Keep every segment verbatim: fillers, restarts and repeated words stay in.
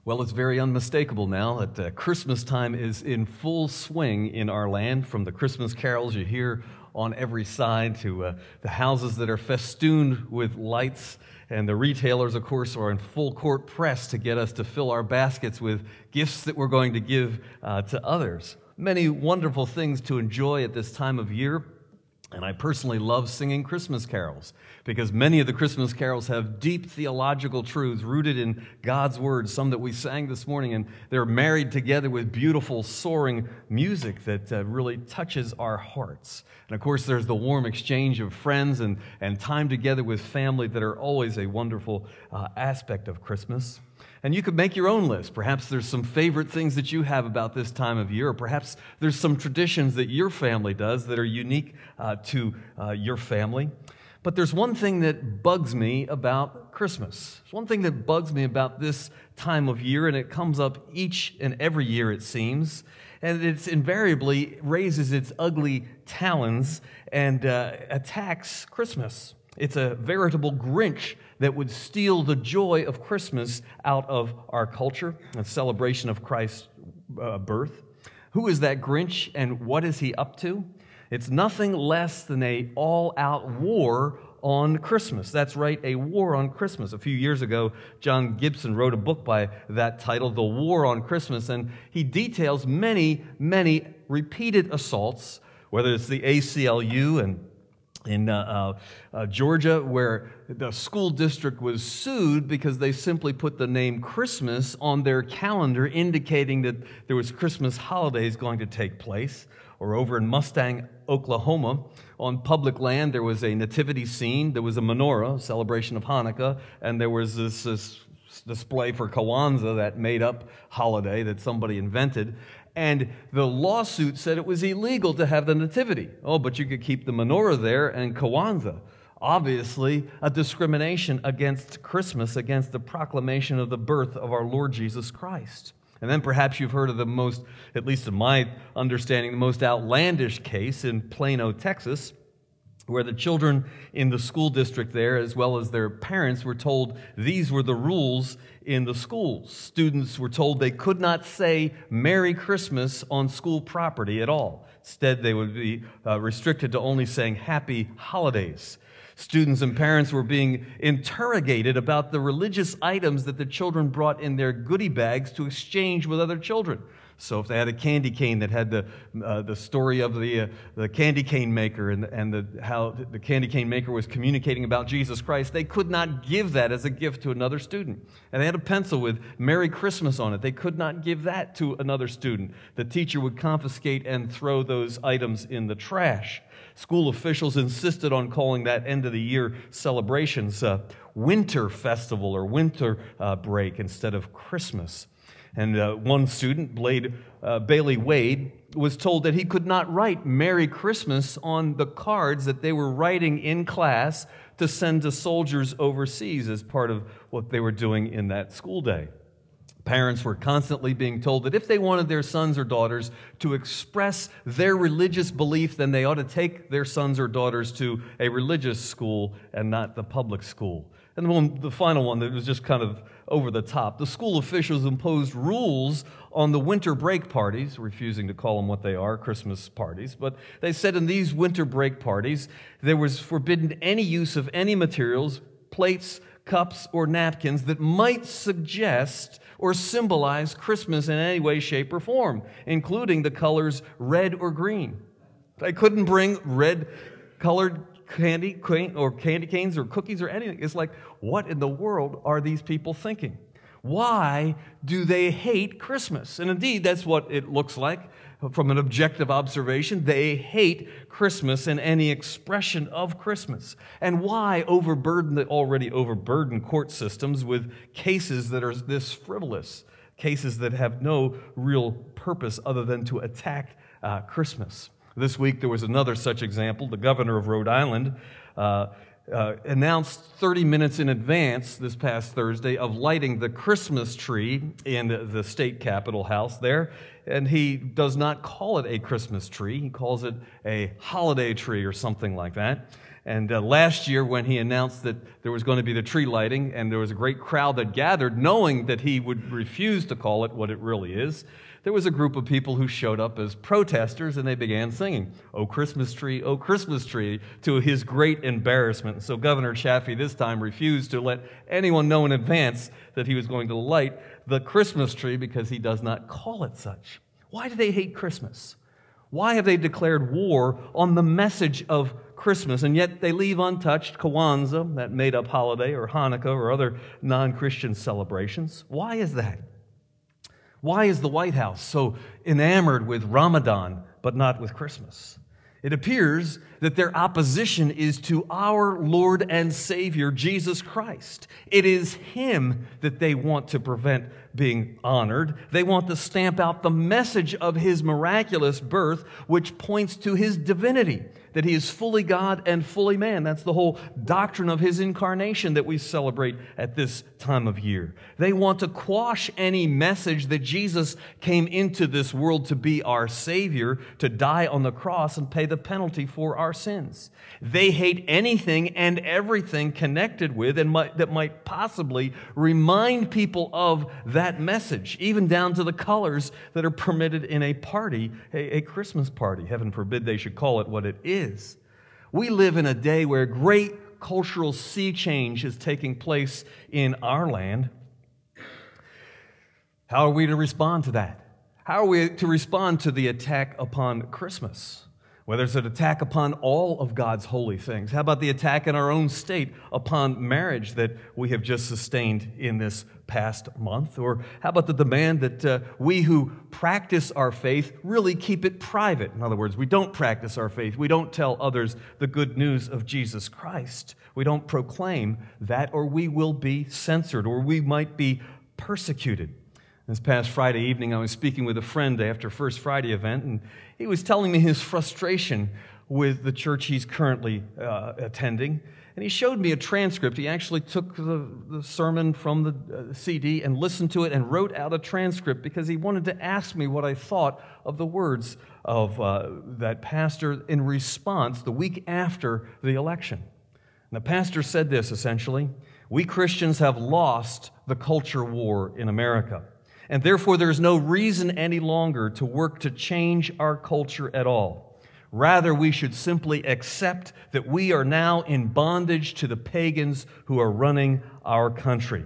Well, it's very unmistakable now that uh, Christmas time is in full swing in our land, from the Christmas carols you hear on every side to uh, the houses that are festooned with lights, and the retailers, of course, are in full court press to get us to fill our baskets with gifts that we're going to give uh, to others. Many wonderful things to enjoy at this time of year. And I personally love singing Christmas carols because many of the Christmas carols have deep theological truths rooted in God's Word, some that we sang this morning, and they're married together with beautiful, soaring music that uh, really touches our hearts. And of course, there's the warm exchange of friends and, and time together with family that are always a wonderful uh, aspect of Christmas. And you could make your own list. Perhaps there's some favorite things that you have about this time of year, or perhaps there's some traditions that your family does that are unique uh, to uh, your family. But there's one thing that bugs me about Christmas. There's one thing that bugs me about this time of year, and it comes up each and every year, it seems, and it invariably raises its ugly talons and uh, attacks Christmas. It's a veritable Grinch that would steal the joy of Christmas out of our culture, a celebration of Christ's uh, birth. Who is that Grinch, and what is he up to? It's nothing less than an all-out war on Christmas. That's right, a war on Christmas. A few years ago, John Gibson wrote a book by that title, The War on Christmas, and he details many, many repeated assaults, whether it's the A C L U and in uh, uh, Georgia, where the school district was sued because they simply put the name Christmas on their calendar, indicating that there was Christmas holidays going to take place. Or over in Mustang, Oklahoma, on public land, there was a nativity scene, there was a menorah, a celebration of Hanukkah, and there was this, this display for Kwanzaa, that made-up holiday that somebody invented. And the lawsuit said it was illegal to have the nativity. Oh, but you could keep the menorah there and Kwanzaa. Obviously, a discrimination against Christmas, against the proclamation of the birth of our Lord Jesus Christ. And then perhaps you've heard of the most, at least in my understanding, the most outlandish case in Plano, Texas, where the children in the school district there, as well as their parents, were told these were the rules in the schools. Students were told they could not say Merry Christmas on school property at all. Instead, they would be uh, restricted to only saying Happy Holidays. Students and parents were being interrogated about the religious items that the children brought in their goodie bags to exchange with other children. So if they had a candy cane that had the uh, the story of the uh, the candy cane maker and and the how the candy cane maker was communicating about Jesus Christ, they could not give that as a gift to another student. And they had a pencil with Merry Christmas on it. They could not give that to another student. The teacher would confiscate and throw those items in the trash. School officials insisted on calling that end-of-the-year celebrations uh, Winter Festival or Winter uh, Break instead of Christmas. And uh, one student, Blade, uh, Bailey Wade, was told that he could not write Merry Christmas on the cards that they were writing in class to send to soldiers overseas as part of what they were doing in that school day. Parents were constantly being told that if they wanted their sons or daughters to express their religious belief, then they ought to take their sons or daughters to a religious school and not the public school. And the, one, the final one that was just kind of over the top, the school officials imposed rules on the winter break parties, refusing to call them what they are, Christmas parties. But they said in these winter break parties, there was forbidden any use of any materials, plates, cups, or napkins that might suggest or symbolize Christmas in any way, shape, or form, including the colors red or green. They couldn't bring red-colored candy cane or candy canes or cookies or anything. It's like, what in the world are these people thinking? Why do they hate Christmas? And indeed, that's what it looks like from an objective observation. They hate Christmas and any expression of Christmas. And why overburden the already overburdened court systems with cases that are this frivolous, cases that have no real purpose other than to attack uh, Christmas? This week there was another such example. The governor of Rhode Island uh, uh, announced thirty minutes in advance this past Thursday of lighting the Christmas tree in the state capitol house there. And he does not call it a Christmas tree. He calls it a holiday tree or something like that. And uh, last year, when he announced that there was going to be the tree lighting, and there was a great crowd that gathered, knowing that he would refuse to call it what it really is, there was a group of people who showed up as protesters, and they began singing, "Oh Christmas Tree, oh Christmas Tree," to his great embarrassment. So Governor Chaffee this time refused to let anyone know in advance that he was going to light the Christmas tree because he does not call it such. Why do they hate Christmas? Why have they declared war on the message of Christmas, and yet they leave untouched Kwanzaa, that made-up holiday, or Hanukkah, or other non-Christian celebrations? Why is that? Why is the White House so enamored with Ramadan, but not with Christmas? It appears that their opposition is to our Lord and Savior, Jesus Christ. It is Him that they want to prevent being honored. They want to stamp out the message of His miraculous birth, which points to His divinity, that He is fully God and fully man. That's the whole doctrine of His incarnation that we celebrate at this time of year. They want to quash any message that Jesus came into this world to be our Savior, to die on the cross and pay the penalty for our sins. They hate anything and everything connected with and might, that might possibly remind people of that message, even down to the colors that are permitted in a party, a, a Christmas party. Heaven forbid they should call it what it is. We live in a day where great cultural sea change is taking place in our land. How are we to respond to that? How are we to respond to the attack upon Christmas? Whether it's an attack upon all of God's holy things. How about the attack in our own state upon marriage that we have just sustained in this past month? Or how about the demand that uh, we who practice our faith really keep it private? In other words, we don't practice our faith. We don't tell others the good news of Jesus Christ. We don't proclaim that, or we will be censored, or we might be persecuted. This past Friday evening, I was speaking with a friend after First Friday event, and he was telling me his frustration with the church he's currently uh, attending. And he showed me a transcript. He actually took the, the sermon from the uh, C D and listened to it and wrote out a transcript because he wanted to ask me what I thought of the words of uh, that pastor in response the week after the election. And the pastor said this, essentially: "We Christians have lost the culture war in America. And therefore, there's no reason any longer to work to change our culture at all. Rather, we should simply accept that we are now in bondage to the pagans who are running our country."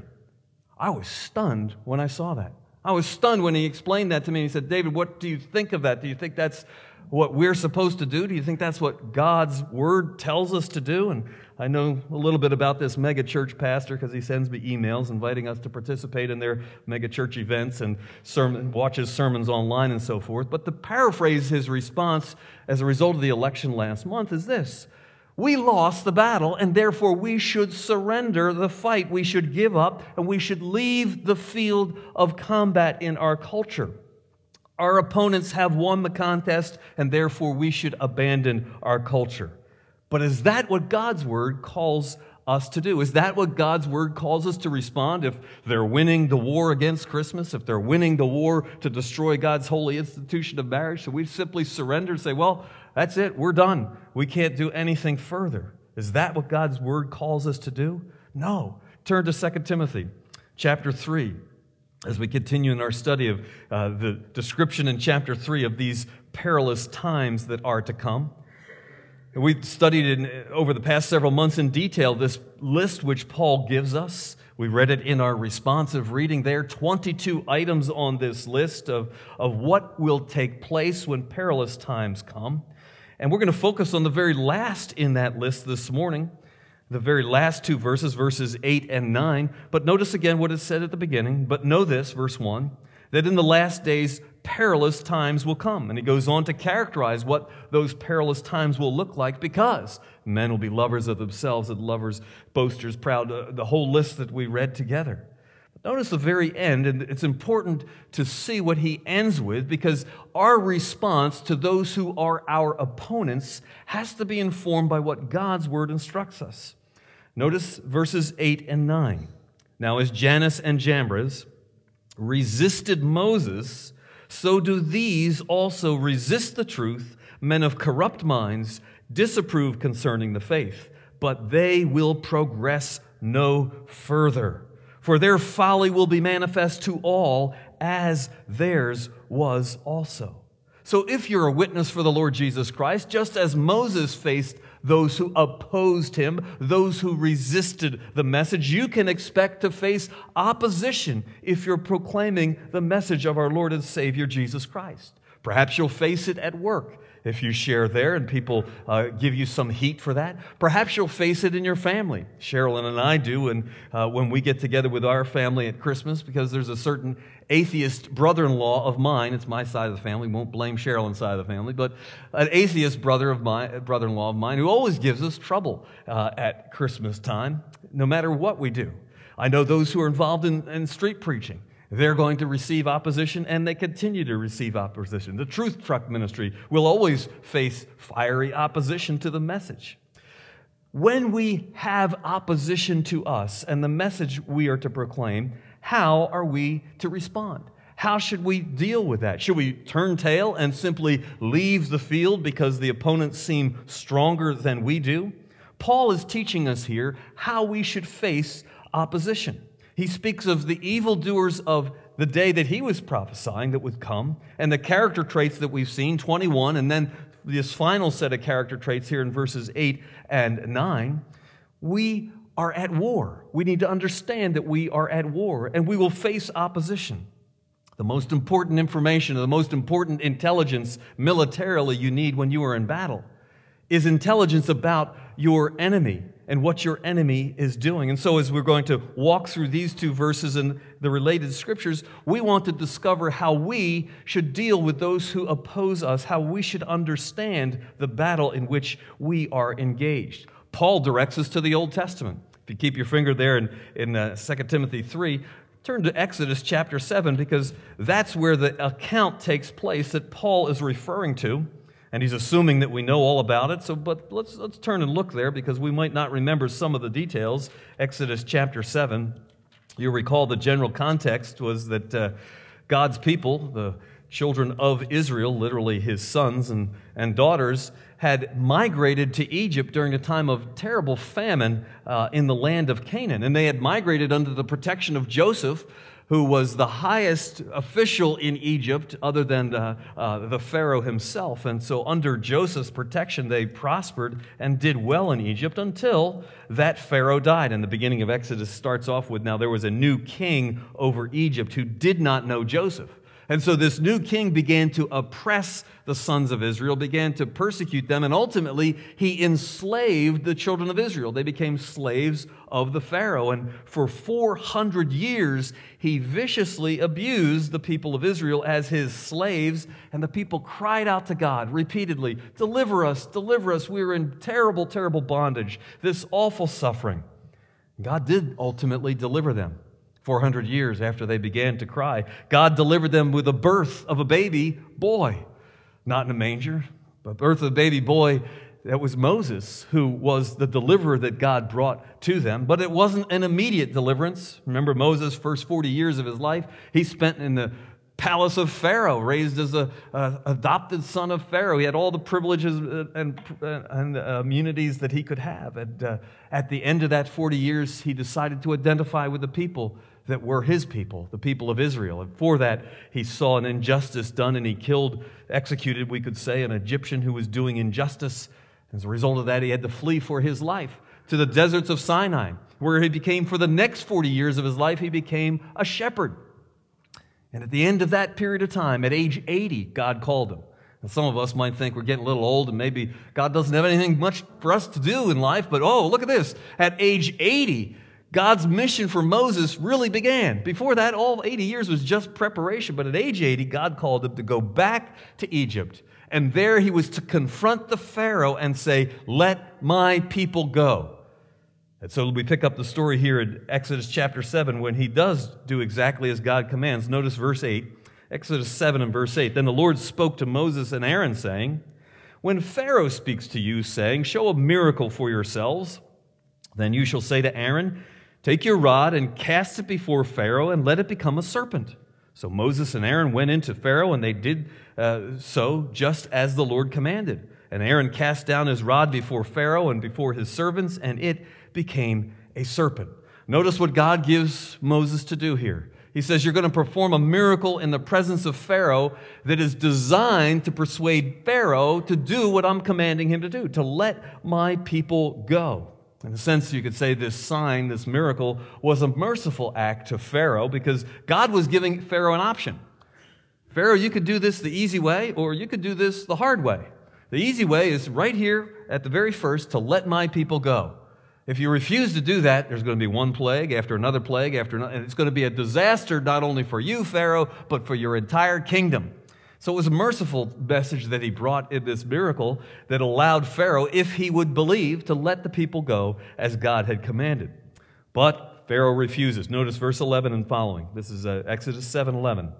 I was stunned when I saw that. I was stunned when he explained that to me. He said, "David, what do you think of that? Do you think that's what we're supposed to do? Do you think that's what God's Word tells us to do?" And I know a little bit about this mega church pastor because he sends me emails inviting us to participate in their mega church events and sermon, watches sermons online and so forth. But to paraphrase his response as a result of the election last month is this: we lost the battle, and therefore we should surrender the fight. We should give up, and we should leave the field of combat in our culture. Our opponents have won the contest, and therefore we should abandon our culture. But is that what God's Word calls us to do? Is that what God's Word calls us to respond if they're winning the war against Christmas, if they're winning the war to destroy God's holy institution of marriage? So we simply surrender and say, well, that's it, we're done. We can't do anything further. Is that what God's Word calls us to do? No. Turn to Second Timothy chapter three. As we continue in our study of uh, the description in chapter three of these perilous times that are to come. We've studied in, over the past several months in detail this list which Paul gives us. We read it in our responsive reading there, twenty-two items on this list of, of what will take place when perilous times come. And we're going to focus on the very last in that list this morning, the very last two verses, verses eight and nine. But notice again what it said at the beginning. "But know this," verse one, "that in the last days perilous times will come." And he goes on to characterize what those perilous times will look like, because men will be lovers of themselves and lovers, boasters, proud, uh, the whole list that we read together. But notice the very end, and it's important to see what he ends with, because our response to those who are our opponents has to be informed by what God's Word instructs us. Notice verses eight and nine. "Now as Jannes and Jambres resisted Moses, so do these also resist the truth, men of corrupt minds, disapprove concerning the faith. but they will progress no further. For their folly will be manifest to all, as theirs was also. So if you're a witness for the Lord Jesus Christ, just as Moses faced those who opposed him, those who resisted the message, you can expect to face opposition if you're proclaiming the message of our Lord and Savior Jesus Christ. Perhaps you'll face it at work if you share there and people uh, give you some heat for that. Perhaps you'll face it in your family. Sherilyn and I do, and uh, when we get together with our family at Christmas, because there's a certain atheist brother-in-law of mine, it's my side of the family, won't blame Sherilyn's side of the family, but an atheist brother of mine, brother-in-law of mine who always gives us trouble uh, at Christmas time, no matter what we do. I know those who are involved in, in street preaching. They're going to receive opposition, and they continue to receive opposition. The Truth Truck Ministry will always face fiery opposition to the message. When we have opposition to us and the message we are to proclaim, how are we to respond? How should we deal with that? Should we turn tail and simply leave the field because the opponents seem stronger than we do? Paul is teaching us here how we should face opposition. He speaks of the evildoers of the day that he was prophesying that would come, and the character traits that we've seen, twenty-one, and then this final set of character traits here in verses eight and nine. We are at war. We need to understand that we are at war, and we will face opposition. The most important information, the most important intelligence militarily you need when you are in battle is intelligence about your enemy and what your enemy is doing. And so as we're going to walk through these two verses and the related scriptures, we want to discover how we should deal with those who oppose us, how we should understand the battle in which we are engaged. Paul directs us to the Old Testament. If you keep your finger there in, in uh, Second Timothy three, turn to Exodus chapter seven, because that's where the account takes place that Paul is referring to. And he's assuming that we know all about it. So, but let's let's turn and look there, because we might not remember some of the details. Exodus chapter seven. You'll recall the general context was that uh, God's people, the children of Israel, literally his sons and, and daughters, had migrated to Egypt during a time of terrible famine uh, in the land of Canaan. And they had migrated under the protection of Joseph, who was the highest official in Egypt other than uh, uh, the Pharaoh himself. And so under Joseph's protection, they prospered and did well in Egypt until that Pharaoh died. And the beginning of Exodus starts off with, now there was a new king over Egypt who did not know Joseph. And so this new king began to oppress the sons of Israel, began to persecute them, and ultimately he enslaved the children of Israel. They became slaves of the Pharaoh. And for four hundred years, he viciously abused the people of Israel as his slaves, and the people cried out to God repeatedly, "Deliver us, deliver us. We are in terrible, terrible bondage, this awful suffering." God did ultimately deliver them. four hundred years after they began to cry, God delivered them with the birth of a baby boy. Not in a manger, but birth of a baby boy. That was Moses, who was the deliverer that God brought to them. But it wasn't an immediate deliverance. Remember Moses' first forty years of his life, he spent in the palace of Pharaoh, raised as a, a adopted son of Pharaoh. He had all the privileges and, and uh, immunities that he could have. And uh, at the end of that forty years, he decided to identify with the people that were his people, the people of Israel. And for that, he saw an injustice done, and he killed, executed, we could say, an Egyptian who was doing injustice. As a result of that, he had to flee for his life to the deserts of Sinai, where he became, for the next forty years of his life, he became a shepherd. And at the end of that period of time, at age eighty, God called him. And some of us might think we're getting a little old and maybe God doesn't have anything much for us to do in life, but oh, look at this. At age eighty, God's mission for Moses really began. Before that, all eighty years was just preparation, but at age eighty, God called him to go back to Egypt. And there he was to confront the Pharaoh and say, "Let my people go." And so we pick up the story here in Exodus chapter seven when he does do exactly as God commands. Notice verse eight, Exodus seven and verse eight. Then the Lord spoke to Moses and Aaron, saying, "When Pharaoh speaks to you, saying, 'Show a miracle for yourselves,' then you shall say to Aaron, 'Take your rod and cast it before Pharaoh and let it become a serpent.'" So Moses and Aaron went into Pharaoh, and they did uh, so just as the Lord commanded. And Aaron cast down his rod before Pharaoh and before his servants, and it became a serpent. Notice what God gives Moses to do here. He says, you're going to perform a miracle in the presence of Pharaoh that is designed to persuade Pharaoh to do what I'm commanding him to do, to let my people go. In a sense, you could say this sign, this miracle, was a merciful act to Pharaoh because God was giving Pharaoh an option. Pharaoh, you could do this the easy way, or you could do this the hard way. The easy way is right here at the very first to let my people go. If you refuse to do that, there's going to be one plague after another plague after another, and it's going to be a disaster not only for you, Pharaoh, but for your entire kingdom. So it was a merciful message that he brought in this miracle that allowed Pharaoh, if he would believe, to let the people go as God had commanded. But Pharaoh refuses. Notice verse eleven and following. This is uh, Exodus seven eleven.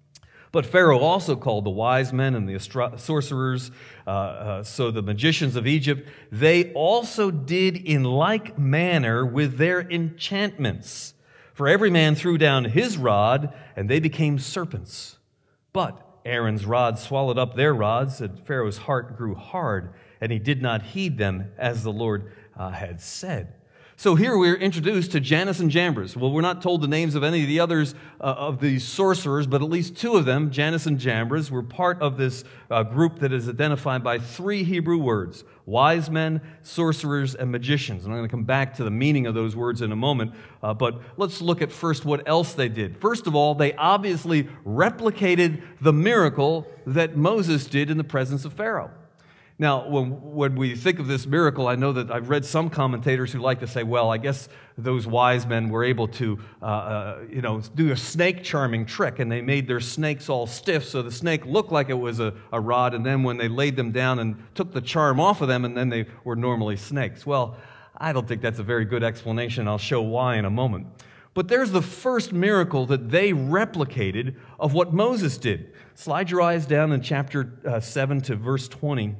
But Pharaoh also called the wise men and the astro- sorcerers, uh, uh, so the magicians of Egypt. They also did in like manner with their enchantments. For every man threw down his rod, and they became serpents. But Aaron's rod swallowed up their rods, and Pharaoh's heart grew hard, and he did not heed them as the Lord uh, had said. So here we're introduced to Jannes and Jambres. Well, we're not told the names of any of the others uh, of these sorcerers, but at least two of them, Jannes and Jambres, were part of this uh, group that is identified by three Hebrew words: wise men, sorcerers, and magicians. And I'm going to come back to the meaning of those words in a moment, uh, but let's look at first what else they did. First of all, they obviously replicated the miracle that Moses did in the presence of Pharaoh. Now, when, when we think of this miracle, I know that I've read some commentators who like to say, well, I guess those wise men were able to, uh, uh, you know, do a snake charming trick, and they made their snakes all stiff, so the snake looked like it was a, a rod, and then when they laid them down and took the charm off of them, and then they were normally snakes. Well, I don't think that's a very good explanation. I'll show why in a moment. But there's the first miracle that they replicated of what Moses did. Slide your eyes down in chapter uh, seven to verse twenty.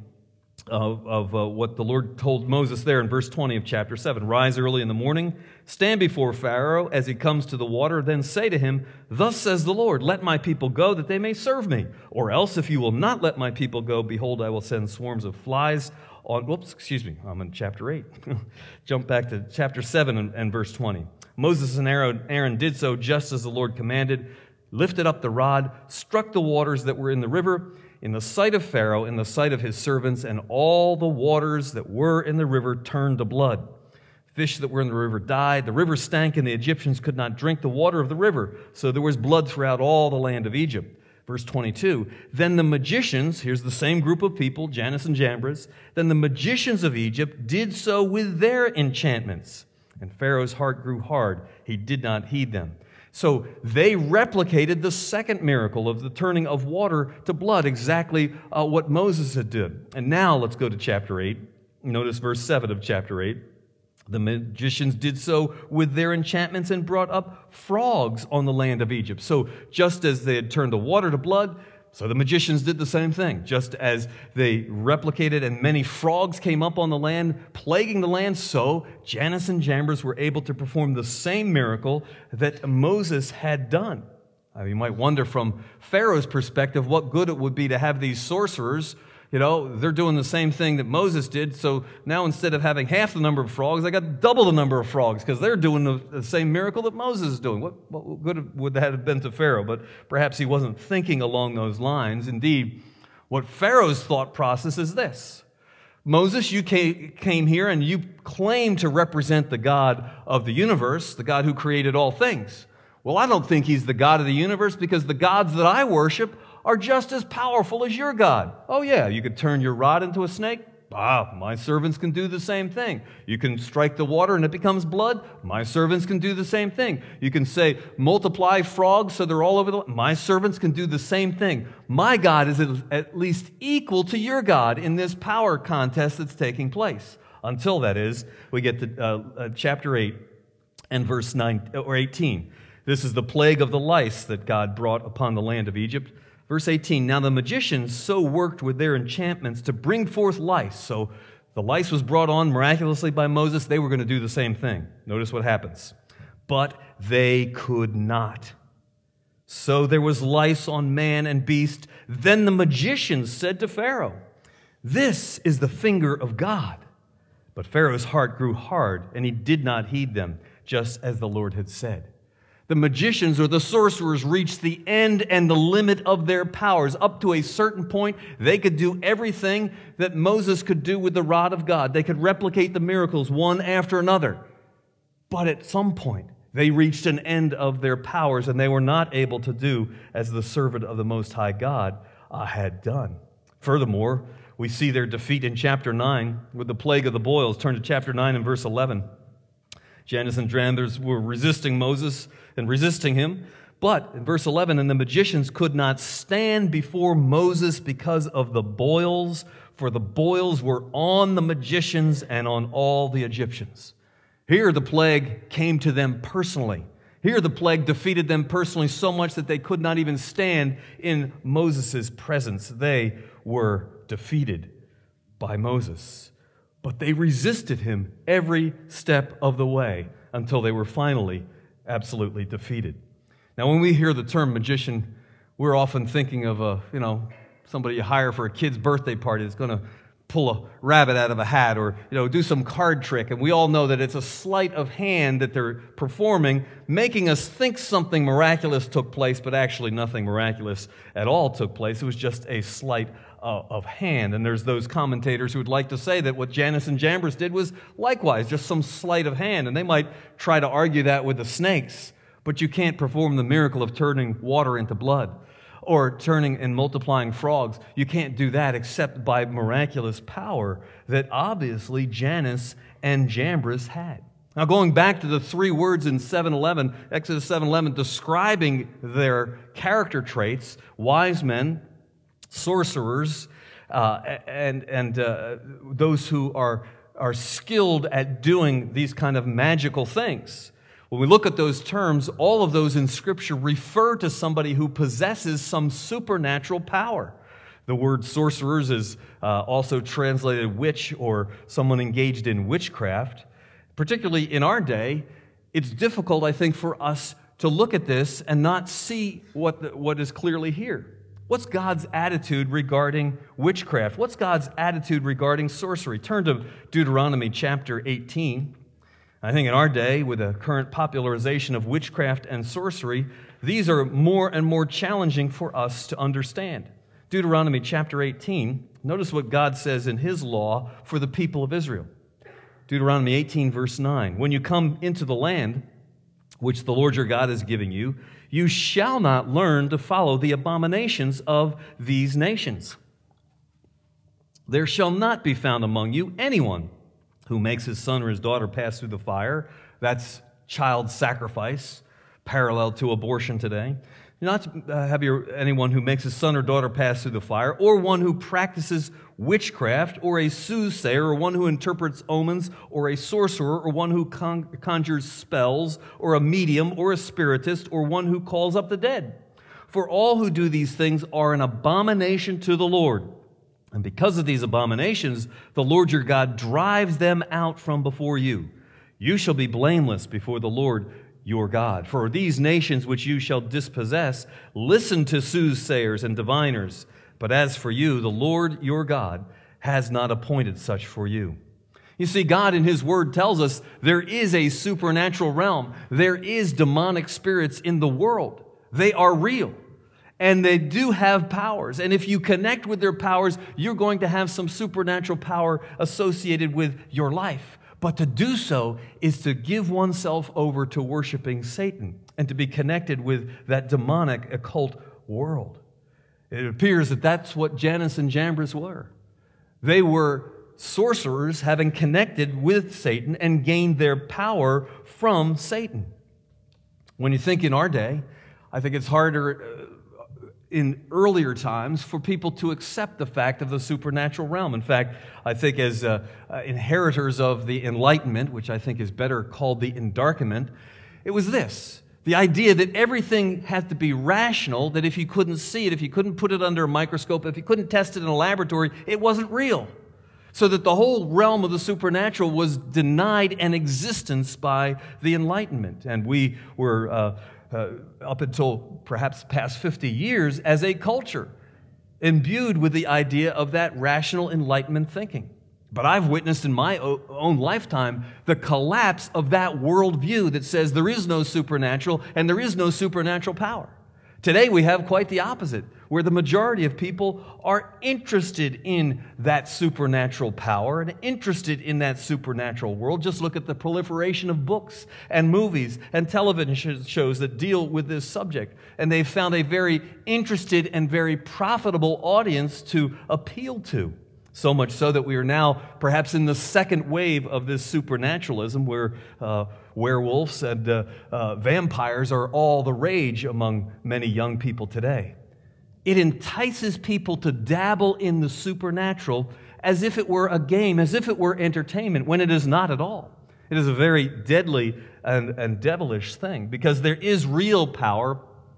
Of, of uh, what the Lord told Moses there in verse twenty of chapter seven. Rise early in the morning, stand before Pharaoh as he comes to the water, then say to him, thus says the Lord, let my people go that they may serve me. Or else if you will not let my people go, behold, I will send swarms of flies on, whoops, excuse me, I'm in chapter eight. Jump back to chapter seven and, and verse twenty. Moses and Aaron, Aaron did so just as the Lord commanded, lifted up the rod, struck the waters that were in the river, in the sight of Pharaoh, in the sight of his servants, and all the waters that were in the river turned to blood. Fish that were in the river died. The river stank, and the Egyptians could not drink the water of the river. So there was blood throughout all the land of Egypt. Verse twenty-two, then the magicians, here's the same group of people, Jannes and Jambres, then the magicians of Egypt did so with their enchantments. And Pharaoh's heart grew hard. He did not heed them. So they replicated the second miracle of the turning of water to blood, exactly uh, what Moses had done. And now let's go to chapter eight. Notice verse seven of chapter eight. The magicians did so with their enchantments and brought up frogs on the land of Egypt. So just as they had turned the water to blood, so the magicians did the same thing. Just as they replicated and many frogs came up on the land, plaguing the land, so Jannes and Jambres were able to perform the same miracle that Moses had done. Now, you might wonder from Pharaoh's perspective what good it would be to have these sorcerers. You know, they're doing the same thing that Moses did, so now instead of having half the number of frogs, I got double the number of frogs because they're doing the, the same miracle that Moses is doing. What, what good would that have been to Pharaoh? But perhaps he wasn't thinking along those lines. Indeed, what Pharaoh's thought process is this. Moses, you came here and you claim to represent the God of the universe, the God who created all things. Well, I don't think he's the God of the universe because the gods that I worship are just as powerful as your God. Oh yeah, you could turn your rod into a snake? Ah, my servants can do the same thing. You can strike the water and it becomes blood? My servants can do the same thing. You can say, multiply frogs so they're all over the... My servants can do the same thing. My God is at least equal to your God in this power contest that's taking place. Until, that is, we get to uh, uh, chapter eight and verse nine or eighteen. This is the plague of the lice that God brought upon the land of Egypt. Verse eighteen, now the magicians so worked with their enchantments to bring forth lice. So the lice was brought on miraculously by Moses. They were going to do the same thing. Notice what happens. But they could not. So there was lice on man and beast. Then the magicians said to Pharaoh, This is the finger of God. But Pharaoh's heart grew hard, and he did not heed them, just as the Lord had said. The magicians or the sorcerers reached the end and the limit of their powers. Up to a certain point, they could do everything that Moses could do with the rod of God. They could replicate the miracles one after another. But at some point, they reached an end of their powers, and they were not able to do as the servant of the Most High God uh, had done. Furthermore, we see their defeat in chapter nine with the plague of the boils. Turn to chapter nine and verse eleven. Jannes and Jambres were resisting Moses and resisting him. But in verse eleven, and the magicians could not stand before Moses because of the boils, for the boils were on the magicians and on all the Egyptians. Here the plague came to them personally. Here the plague defeated them personally so much that they could not even stand in Moses' presence. They were defeated by Moses. But they resisted him every step of the way until they were finally absolutely defeated. Now, when we hear the term magician, we're often thinking of a, you know, somebody you hire for a kid's birthday party that's going to pull a rabbit out of a hat or, you know, do some card trick. And we all know that it's a sleight of hand that they're performing, making us think something miraculous took place, but actually nothing miraculous at all took place. It was just a sleight uh, of hand. And there's those commentators who would like to say that what Jannes and Jambres did was likewise just some sleight of hand. And they might try to argue that with the snakes, but you can't perform the miracle of turning water into blood or turning and multiplying frogs. You can't do that except by miraculous power that obviously Jannes and Jambres had. Now, going back to the three words in seven eleven, Exodus seven eleven, describing their character traits, wise men, sorcerers, uh, and, and uh, those who are, are skilled at doing these kind of magical things. When we look at those terms, all of those in Scripture refer to somebody who possesses some supernatural power. The word sorcerers is uh, also translated witch or someone engaged in witchcraft. Particularly in our day, it's difficult, I think, for us to look at this and not see what, the, what is clearly here. What's God's attitude regarding witchcraft? What's God's attitude regarding sorcery? Turn to Deuteronomy chapter eighteen. I think in our day, with the current popularization of witchcraft and sorcery, these are more and more challenging for us to understand. Deuteronomy chapter eighteen, notice what God says in His law for the people of Israel. Deuteronomy eighteen, verse nine, when you come into the land which the Lord your God is giving you, you shall not learn to follow the abominations of these nations. There shall not be found among you anyone who makes his son or his daughter pass through the fire. That's child sacrifice, parallel to abortion today. Not to uh, have your, anyone who makes his son or daughter pass through the fire, or one who practices witchcraft, or a soothsayer, or one who interprets omens, or a sorcerer, or one who con- conjures spells, or a medium, or a spiritist, or one who calls up the dead. For all who do these things are an abomination to the Lord. And because of these abominations, the Lord your God drives them out from before you. You shall be blameless before the Lord your God. For these nations which you shall dispossess, listen to soothsayers and diviners. But as for you, the Lord your God has not appointed such for you. You see, God in His Word tells us there is a supernatural realm. There is demonic spirits in the world. They are real. And they do have powers. And if you connect with their powers, you're going to have some supernatural power associated with your life. But to do so is to give oneself over to worshiping Satan and to be connected with that demonic occult world. It appears that that's what Jannes and Jambres were. They were sorcerers having connected with Satan and gained their power from Satan. When you think in our day, I think it's harder uh, in earlier times for people to accept the fact of the supernatural realm. In fact, I think as uh, uh, inheritors of the Enlightenment, which I think is better called the Endarkenment, it was this, the idea that everything had to be rational, that if you couldn't see it, if you couldn't put it under a microscope, if you couldn't test it in a laboratory, it wasn't real. So that the whole realm of the supernatural was denied an existence by the Enlightenment. And we were... Uh, Uh, up until perhaps past fifty years, as a culture, imbued with the idea of that rational Enlightenment thinking. But I've witnessed in my own lifetime the collapse of that worldview that says there is no supernatural and there is no supernatural power. Today we have quite the opposite, where the majority of people are interested in that supernatural power and interested in that supernatural world. Just look at the proliferation of books and movies and television shows that deal with this subject. And they've found a very interested and very profitable audience to appeal to. So much so that we are now perhaps in the second wave of this supernaturalism where uh, werewolves and uh, uh, vampires are all the rage among many young people today. It entices people to dabble in the supernatural as if it were a game, as if it were entertainment, when it is not at all. It is a very deadly and, and devilish thing because there is real power.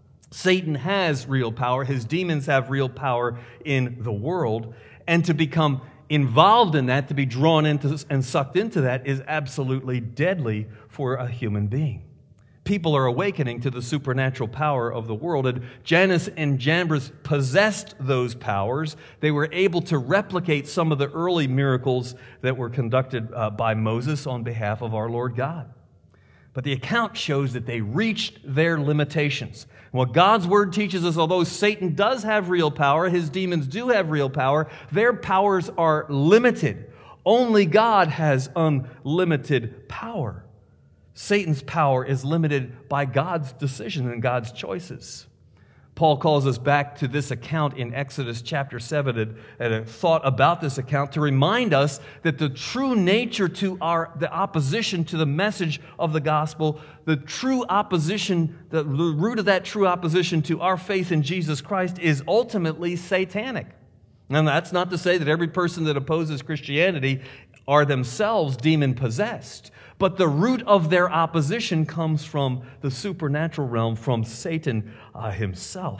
Satan has real power. His demons have real power in the world. And to become involved in that, to be drawn into and sucked into that, is absolutely deadly for a human being. People are awakening to the supernatural power of the world, and Jannes and Jambres possessed those powers. They were able to replicate some of the early miracles that were conducted uh, by Moses on behalf of our Lord God. But the account shows that they reached their limitations. What God's Word teaches us, although Satan does have real power, his demons do have real power, their powers are limited. Only God has unlimited power. Satan's power is limited by God's decision and God's choices. Paul calls us back to this account in Exodus chapter seven and a thought about this account to remind us that the true nature to our, the opposition to the message of the gospel, the true opposition, the, the root of that true opposition to our faith in Jesus Christ is ultimately satanic. And that's not to say that every person that opposes Christianity are themselves demon-possessed. But the root of their opposition comes from the supernatural realm, from Satan uh, himself.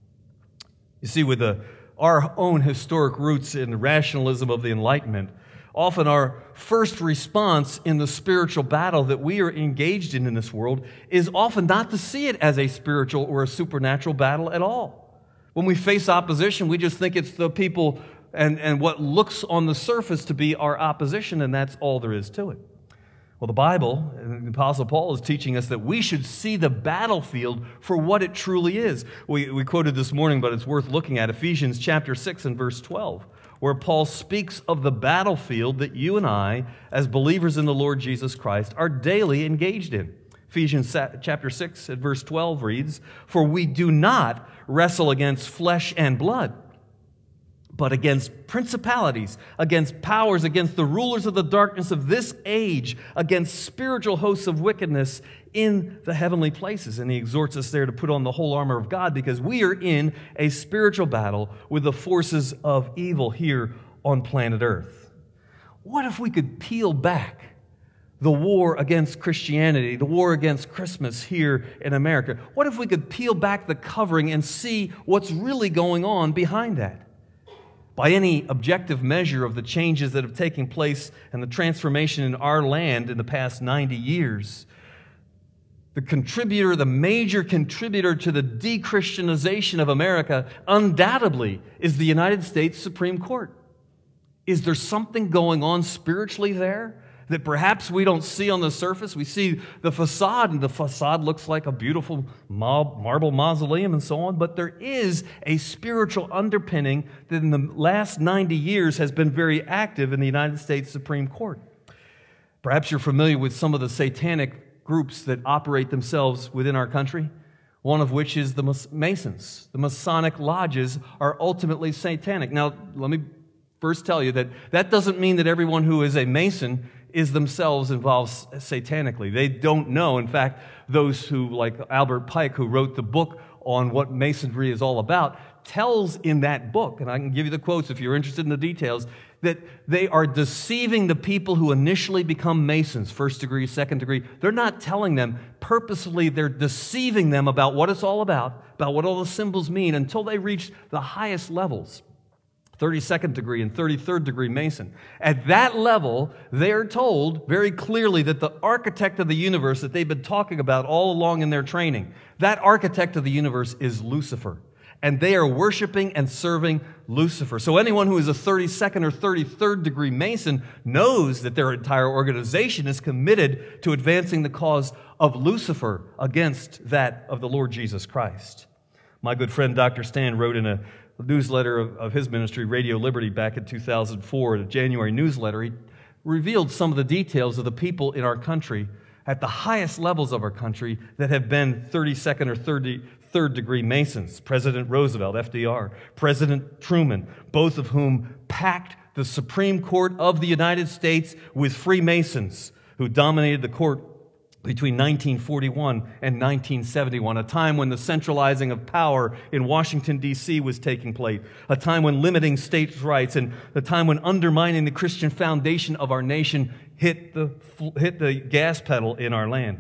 You see, with the, our own historic roots in the rationalism of the Enlightenment, often our first response in the spiritual battle that we are engaged in in this world is often not to see it as a spiritual or a supernatural battle at all. When we face opposition, we just think it's the people and, and what looks on the surface to be our opposition, and that's all there is to it. Well, the Bible, and the Apostle Paul is teaching us that we should see the battlefield for what it truly is. We, we quoted this morning, but it's worth looking at Ephesians chapter six and verse twelve, where Paul speaks of the battlefield that you and I, as believers in the Lord Jesus Christ, are daily engaged in. Ephesians chapter six and verse twelve reads, "For we do not wrestle against flesh and blood, but against principalities, against powers, against the rulers of the darkness of this age, against spiritual hosts of wickedness in the heavenly places." And he exhorts us there to put on the whole armor of God because we are in a spiritual battle with the forces of evil here on planet Earth. What if we could peel back the war against Christianity, the war against Christmas here in America? What if we could peel back the covering and see what's really going on behind that? By any objective measure of the changes that have taken place and the transformation in our land in the past ninety years, the contributor, the major contributor to the de-Christianization of America undoubtedly is the United States Supreme Court. Is there something going on spiritually there that perhaps we don't see on the surface? We see the facade, and the facade looks like a beautiful marble mausoleum and so on, but there is a spiritual underpinning that in the last ninety years has been very active in the United States Supreme Court. Perhaps you're familiar with some of the satanic groups that operate themselves within our country, one of which is the Masons. The Masonic lodges are ultimately satanic. Now, let me first tell you that that doesn't mean that everyone who is a Mason is themselves involved satanically. They don't know. In fact, those who, like Albert Pike, who wrote the book on what Masonry is all about, tells in that book, and I can give you the quotes if you're interested in the details, that they are deceiving the people who initially become Masons, first degree, second degree. They're not telling them purposely, they're deceiving them about what it's all about, about what all the symbols mean, until they reach the highest levels. thirty-second degree and thirty-third degree Mason. At that level, they're told very clearly that the architect of the universe that they've been talking about all along in their training, that architect of the universe is Lucifer. and they are worshiping and serving Lucifer. So anyone who is a thirty-second or thirty-third degree Mason knows that their entire organization is committed to advancing the cause of Lucifer against that of the Lord Jesus Christ. My good friend Doctor Stan wrote in a newsletter of, of his ministry, Radio Liberty, back in two thousand four, a January newsletter. He revealed some of the details of the people in our country at the highest levels of our country that have been thirty-second or thirty-third degree Masons. President Roosevelt, F D R, President Truman, both of whom packed the Supreme Court of the United States with Freemasons who dominated the court between nineteen forty-one and nineteen seventy-one, a time when the centralizing of power in Washington, D C was taking place, a time when limiting states' rights, and a time when undermining the Christian foundation of our nation hit the, hit the gas pedal in our land.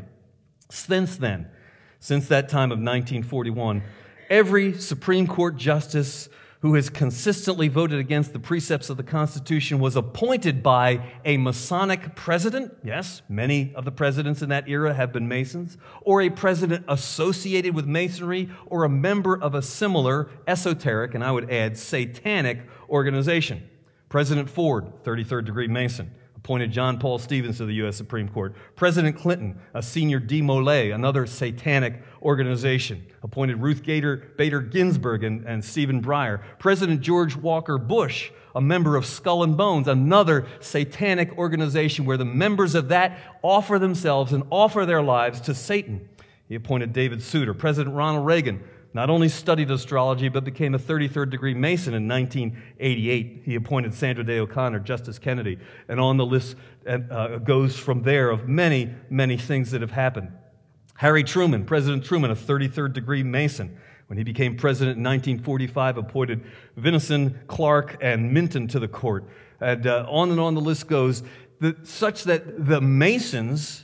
Since then, since that time of nineteen forty-one, every Supreme Court justice who has consistently voted against the precepts of the Constitution was appointed by a Masonic president. Yes, many of the presidents in that era have been Masons, or a president associated with Masonry, or a member of a similar esoteric, and I would add satanic, organization. President Ford, thirty-third degree Mason, appointed John Paul Stevens to the U S Supreme Court. President Clinton, a senior D. Molay, another satanic organization, appointed Ruth Gator, Bader Ginsburg and, and Stephen Breyer. President George Walker Bush, a member of Skull and Bones, another satanic organization where the members of that offer themselves and offer their lives to Satan. He appointed David Souter. President Ronald Reagan not only studied astrology, but became a thirty-third degree Mason in nineteen eighty-eight. He appointed Sandra Day O'Connor, Justice Kennedy, and on the list uh, goes from there of many, many things that have happened. Harry Truman, President Truman, a thirty-third degree Mason. When he became president in nineteen forty-five, appointed Vinison, Clark, and Minton to the court. And uh, on and on the list goes, that, such that the Masons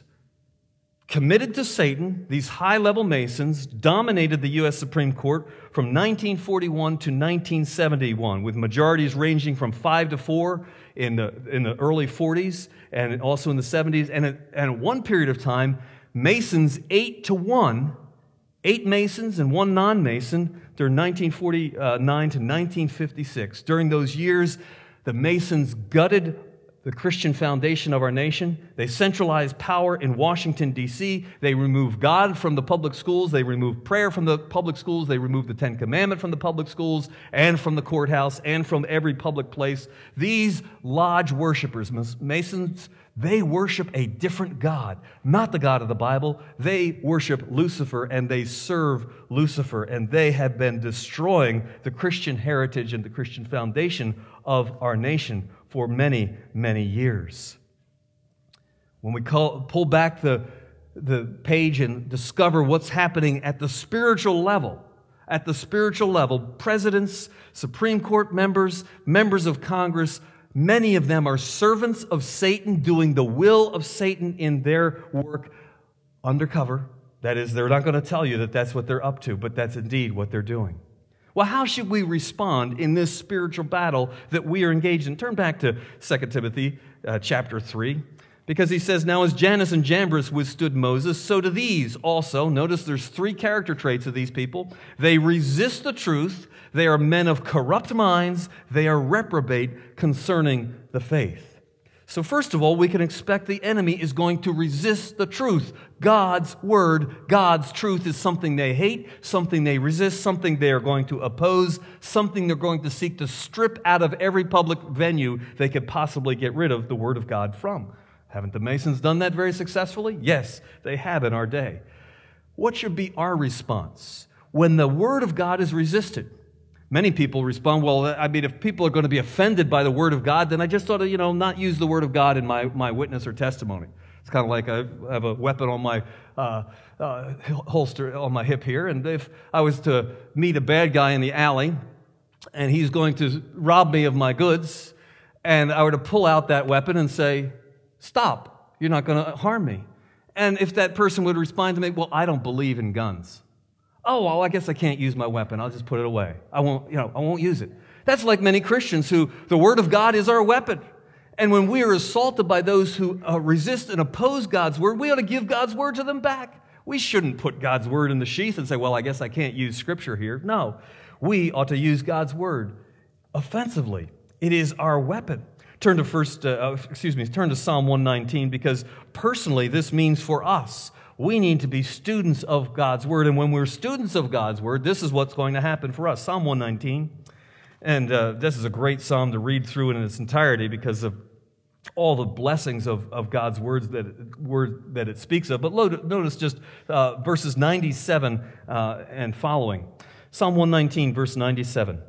committed to Satan, these high-level Masons, dominated the U S Supreme Court from nineteen forty-one to nineteen seventy-one, with majorities ranging from five to four in the, in the early forties and also in the seventies. And at, and at one period of time, Masons eight to one, eight Masons and one non-Mason during nineteen forty-nine to nineteen fifty-six. During those years, the Masons gutted the Christian foundation of our nation. They centralized power in Washington, D C They removed God from the public schools. They removed prayer from the public schools. They removed the Ten Commandments from the public schools and from the courthouse and from every public place. These lodge worshipers, Masons, they worship a different God, not the God of the Bible. They worship Lucifer and they serve Lucifer, and they have been destroying the Christian heritage and the Christian foundation of our nation for many, many years. When we call, pull back the, the page and discover what's happening at the spiritual level, at the spiritual level, presidents, Supreme Court members, members of Congress, many of them are servants of Satan doing the will of Satan in their work undercover. That is, they're not going to tell you that that's what they're up to, but that's indeed what they're doing. Well, how should we respond in this spiritual battle that we are engaged in? Turn back to Second Timothy uh, chapter three, because he says, "Now as Jannes and Jambres withstood Moses, so do these also." Notice there's three character traits of these people. They resist the truth. They are men of corrupt minds. They are reprobate concerning the faith. So first of all, we can expect the enemy is going to resist the truth. God's word, God's truth is something they hate, something they resist, something they are going to oppose, something they're going to seek to strip out of every public venue they could possibly get rid of the word of God from. Haven't the Masons done that very successfully? Yes, they have in our day. What should be our response when the word of God is resisted? Many people respond, well, I mean, if people are going to be offended by the Word of God, then I just ought to, you know, not use the Word of God in my, my witness or testimony. It's kind of like I have a weapon on my uh, uh, holster, on my hip here, and if I was to meet a bad guy in the alley, and he's going to rob me of my goods, and I were to pull out that weapon and say, stop, you're not going to harm me. And if that person would respond to me, well, I don't believe in guns. Oh, well, I guess I can't use my weapon. I'll just put it away. I won't, you know, I won't use it. That's like many Christians who the Word of God is our weapon. And when we are assaulted by those who uh, resist and oppose God's Word, we ought to give God's Word to them back. We shouldn't put God's Word in the sheath and say, well, I guess I can't use Scripture here. No. We ought to use God's word offensively. It is our weapon. Turn to first, uh, excuse me, turn to Psalm one nineteen, because personally this means for us, we need to be students of God's word. And when we're students of God's word, this is what's going to happen for us. Psalm one nineteen. And uh, this is a great psalm to read through in its entirety because of all the blessings of, of God's words that, word that it speaks of. But notice just uh, verses ninety-seven uh, and following. Psalm one nineteen, verse ninety-seven.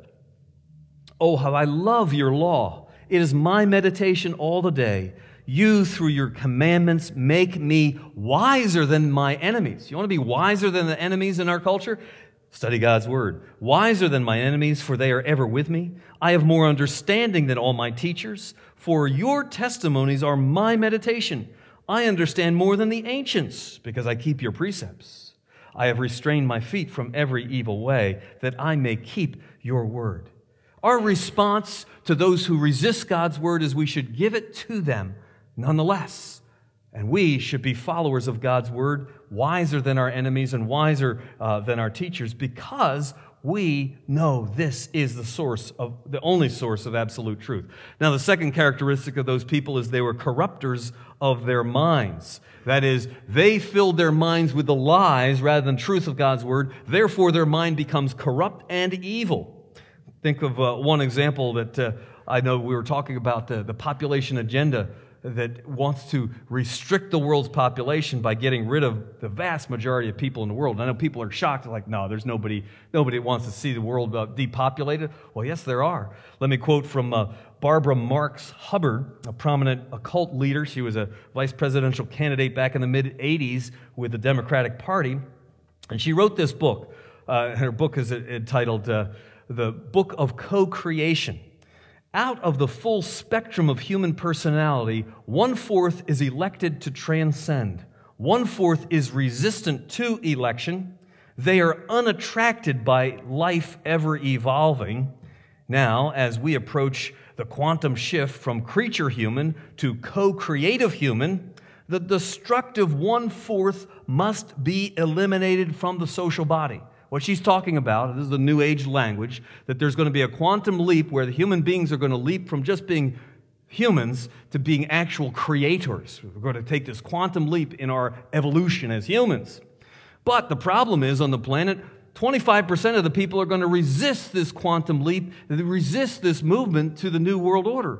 Oh, how I love your law. It is my meditation all the day. You, through your commandments, make me wiser than my enemies. You want to be wiser than the enemies in our culture? Study God's word. Wiser than my enemies, for they are ever with me. I have more understanding than all my teachers, for your testimonies are my meditation. I understand more than the ancients, because I keep your precepts. I have restrained my feet from every evil way, that I may keep your word. Our response to those who resist God's word is we should give it to them nonetheless. And we should be followers of God's word, wiser than our enemies and wiser uh, than our teachers, because we know this is the source of, the only source of absolute truth. Now, the second characteristic of those people is they were corrupters of their minds. That is, they filled their minds with the lies rather than truth of God's word. Therefore, their mind becomes corrupt and evil. Think of uh, one example that uh, I know we were talking about, the, the population agenda that wants to restrict the world's population by getting rid of the vast majority of people in the world. I know people are shocked, like, no, there's nobody nobody wants to see the world uh, depopulated. Well, yes, there are. Let me quote from uh, Barbara Marx Hubbard, a prominent occult leader. She was a vice presidential candidate back in the mid-eighties with the Democratic Party. And she wrote this book. Uh, her book is entitled uh, The Book of Co-Creation. Out of the full spectrum of human personality, one-fourth is elected to transcend. One-fourth is resistant to election. They are unattracted by life ever evolving. Now, as we approach the quantum shift from creature human to co-creative human, the destructive one-fourth must be eliminated from the social body. What she's talking about, this is the New Age language, that there's going to be a quantum leap where the human beings are going to leap from just being humans to being actual creators. We're going to take this quantum leap in our evolution as humans. But the problem is, on the planet, twenty-five percent of the people are going to resist this quantum leap, resist this movement to the New World Order.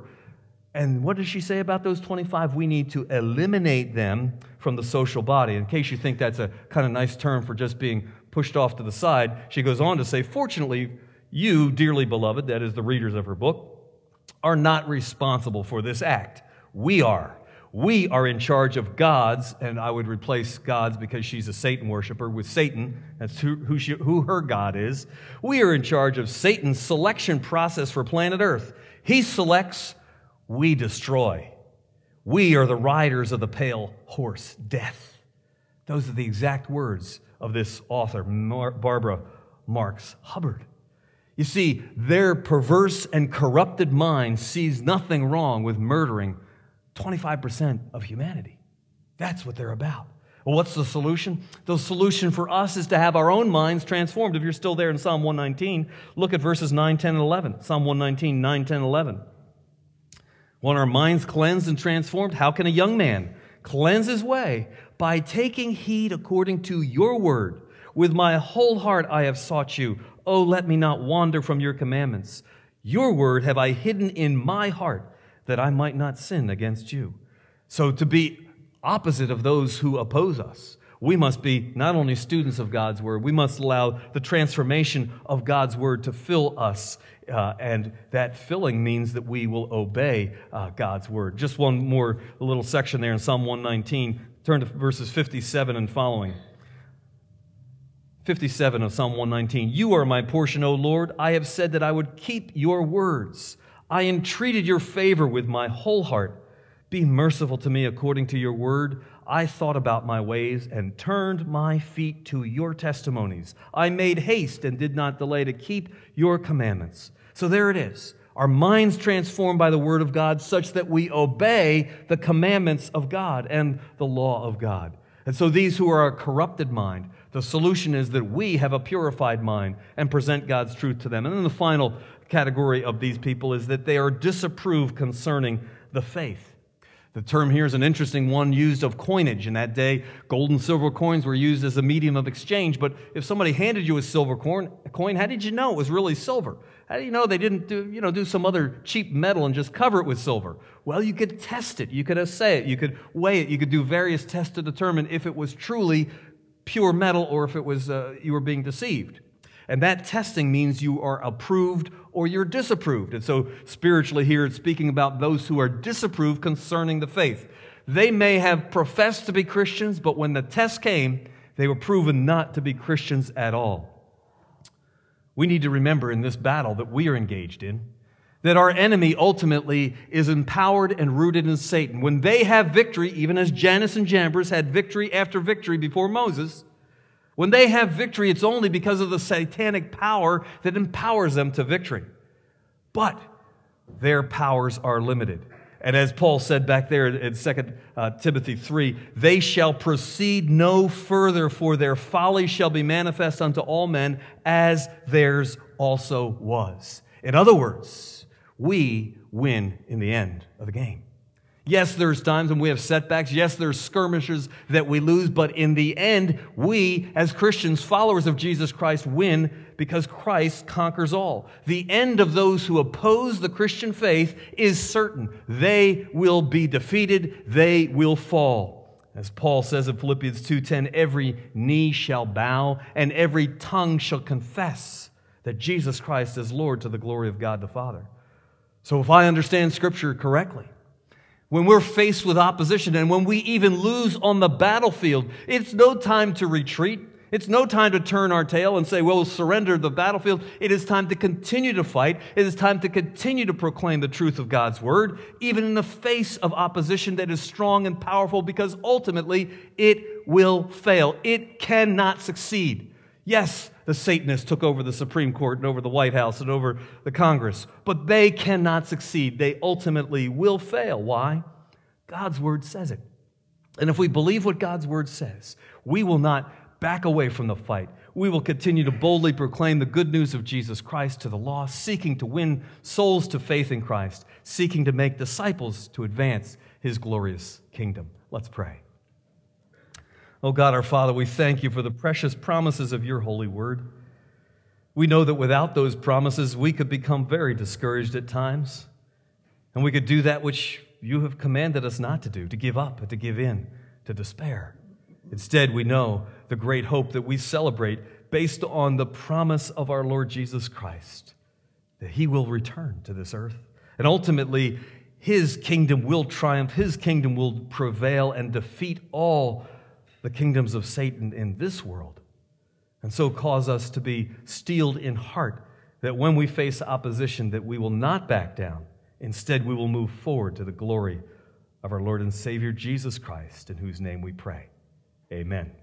And what does she say about those twenty-five? We need to eliminate them from the social body. In case you think that's a kind of nice term for just being pushed off to the side, she goes on to say, fortunately, you, dearly beloved, that is the readers of her book, are not responsible for this act. We are. We are in charge of God's, and I would replace God's because she's a Satan worshiper with Satan. That's who, who, she, who her God is. We are in charge of Satan's selection process for planet Earth. He selects, we destroy. We are the riders of the pale horse, death. Those are the exact words of this author, Mar- Barbara Marx Hubbard. You see, their perverse and corrupted mind sees nothing wrong with murdering twenty-five percent of humanity. That's what they're about. Well, what's the solution? The solution for us is to have our own minds transformed. If you're still there in Psalm one nineteen, look at verses nine, ten, and eleven. Psalm one nineteen, nine, ten, eleven. Want our minds cleansed and transformed? How can a young man cleanse his way? By taking heed according to your word. With my whole heart I have sought you. Oh, let me not wander from your commandments. Your word have I hidden in my heart, that I might not sin against you. So to be opposite of those who oppose us, we must be not only students of God's word, we must allow the transformation of God's word to fill us. Uh, and that filling means that we will obey uh, God's word. Just one more little section there in Psalm one nineteen. Turn to verses fifty-seven and following. fifty-seven of Psalm one nineteen. You are my portion, O Lord. I have said that I would keep your words. I entreated your favor with my whole heart. Be merciful to me according to your word. I thought about my ways and turned my feet to your testimonies. I made haste and did not delay to keep your commandments. So there it is. Our minds transformed by the word of God such that we obey the commandments of God and the law of God. And so these who are a corrupted mind, The solution is that we have a purified mind and present God's truth to them. And then the final category of these people is that they are disapproved concerning the faith. The term here is an interesting one used of coinage. In that day, gold and silver coins were used as a medium of exchange. But if somebody handed you a silver coin, how did you know it was really silver? How do you know they didn't do, you know, do some other cheap metal and just cover it with silver? Well, you could test it. You could assay it. You could weigh it. You could do various tests to determine if it was truly pure metal or if it was uh, you were being deceived. And that testing means you are approved or you're disapproved. And so spiritually here it's speaking about those who are disapproved concerning the faith. They may have professed to be Christians, but when the test came, they were proven not to be Christians at all. We need to remember in this battle that we are engaged in, that our enemy ultimately is empowered and rooted in Satan. When they have victory, even as Jannes and Jambres had victory after victory before Moses, when they have victory, it's only because of the satanic power that empowers them to victory. But their powers are limited. And as Paul said back there in Second Timothy three, they shall proceed no further, for their folly shall be manifest unto all men, as theirs also was. In other words, we win in the end of the game. Yes, there's times when we have setbacks. Yes, there's skirmishes that we lose. But in the end, we, as Christians, followers of Jesus Christ, win because Christ conquers all. The end of those who oppose the Christian faith is certain. They will be defeated. They will fall. As Paul says in Philippians two ten, every knee shall bow and every tongue shall confess that Jesus Christ is Lord, to the glory of God the Father. So if I understand Scripture correctly, when we're faced with opposition and when we even lose on the battlefield, it's no time to retreat. It's no time to turn our tail and say, well, we'll surrender the battlefield. It is time to continue to fight. It is time to continue to proclaim the truth of God's word, even in the face of opposition that is strong and powerful, because ultimately it will fail. It cannot succeed. Yes, the Satanists took over the Supreme Court and over the White House and over the Congress, but they cannot succeed. They ultimately will fail. Why? God's word says it. And if we believe what God's word says, we will not back away from the fight. We will continue to boldly proclaim the good news of Jesus Christ to the lost, seeking to win souls to faith in Christ, seeking to make disciples to advance his glorious kingdom. Let's pray. Oh God, our Father, we thank you for the precious promises of your holy word. We know that without those promises, we could become very discouraged at times, and we could do that which you have commanded us not to do, to give up and to give in, to despair. Instead, we know the great hope that we celebrate based on the promise of our Lord Jesus Christ, that he will return to this earth, and ultimately his kingdom will triumph, his kingdom will prevail and defeat all the kingdoms of Satan in this world, and so cause us to be steeled in heart that when we face opposition that we will not back down. Instead, we will move forward to the glory of our Lord and Savior Jesus Christ, in whose name we pray. Amen.